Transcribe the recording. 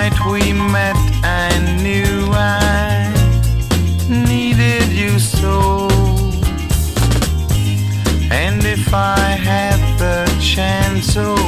night we met, I knew I needed you so. And if I had the chance, oh,